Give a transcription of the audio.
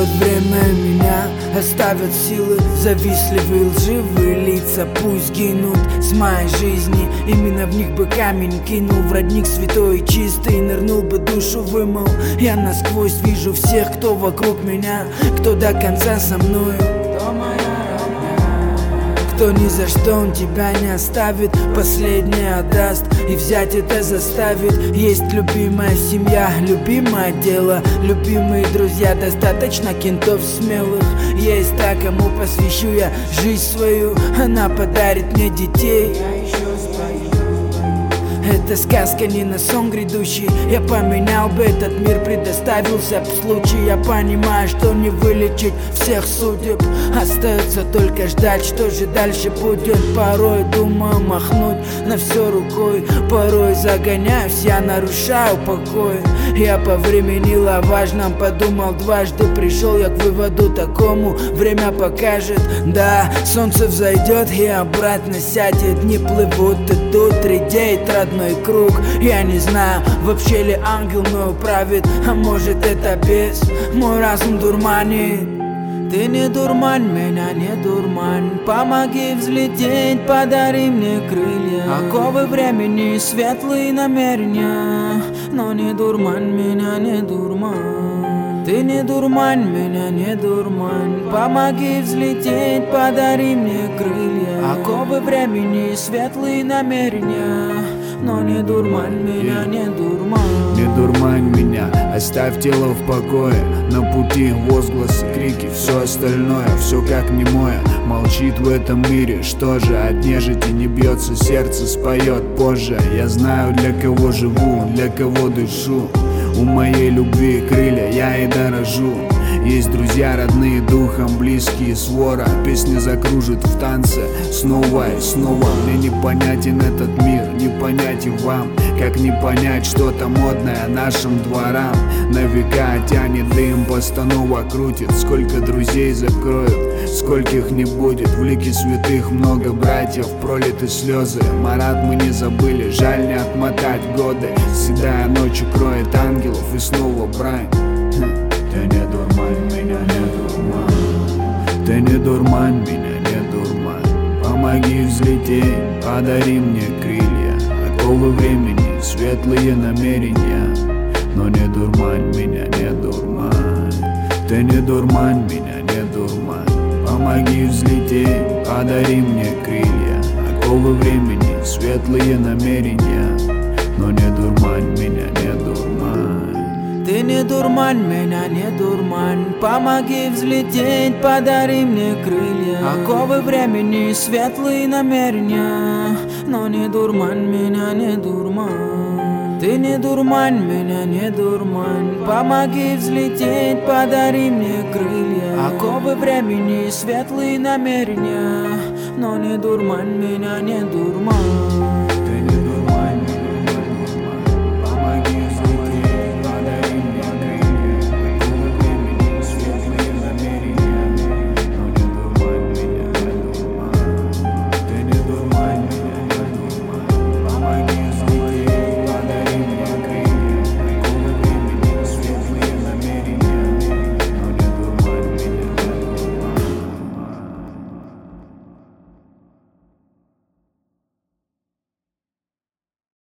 Пройдет время, меня оставят силы завистливые лживые лица. Пусть гинут с моей жизни, именно в них бы камень кинул. В родник святой и чистый, нырнул бы, душу вымыл. Я насквозь вижу всех, кто вокруг меня, кто до конца со мною, кто ни за что он тебя не оставит, последнее отдаст и взять это заставит. Есть любимая семья, любимое дело, любимые друзья, достаточно кентов смелых. Есть та, кому посвящу я жизнь свою, она подарит мне детей. Это сказка, не на сон грядущий. Я поменял бы этот мир, предоставился б случай. Я понимаю, что не вылечить всех судеб, остается только ждать, что же дальше будет. Порой думаю махнуть на все рукой, порой загоняюсь, я нарушаю покой. Я повременил о важном, подумал дважды, пришел я к выводу такому: время покажет. Да, солнце взойдет и обратно сядет, дни плывут, идут, редеет родной круг. Я не знаю, вообще ли ангел мною правит, а может это бес мой разум дурманит. Ты не дурмань меня, не дурмань, помоги взлететь, подари мне крылья. Оковы времени, светлые намерения, но не дурмань меня, не дурмань. Ты не дурмань меня, не дурмань, помоги взлететь, подари мне крылья. Оковы времени, светлые намерения, но не дурмань меня, не дурмань. Не дурмань меня, оставь тело в покое. На пути возгласы, крики, все остальное, все как немое молчит в этом мире. Что же, от нежити не бьется сердце, споет позже. Я знаю, для кого живу, для кого дышу. У моей любви крылья, я и дорожу. Есть друзья, родные, духом близкие, свора. Песня закружит в танце снова и снова. Мне непонятен этот мир, не понять и вам. Как не понять что-то модное нашим дворам. На века тянет дым, постанова крутит. Сколько друзей закроют, скольких не будет. В лике святых много братьев, пролиты слезы. Марат мы не забыли, жаль не отмотать годы. Седая ночь кроет ангелов и снова брань. Ты не дурмань меня, не дурмань. Ты не дурмань меня, не дурмань. Помоги взлететь, подари мне крылья. Оковы времени, светлые намерения, но не дурмань меня, не дурмань. Ты не дурмань меня, не дурмань. Помоги взлететь, подари мне крылья. Оковы времени, светлые намерения, но не дурмань меня, не дурмань. Ты не дурмань меня, не дурмань, помоги взлететь, подари мне крылья. Оковы времени, светлые намерения, но не дурмань меня, не дурмань. Ты не дурмань меня, не дурмань, помоги взлететь, подари мне крылья. Оковы времени, светлые намерения, но не дурмань меня, не дурмань.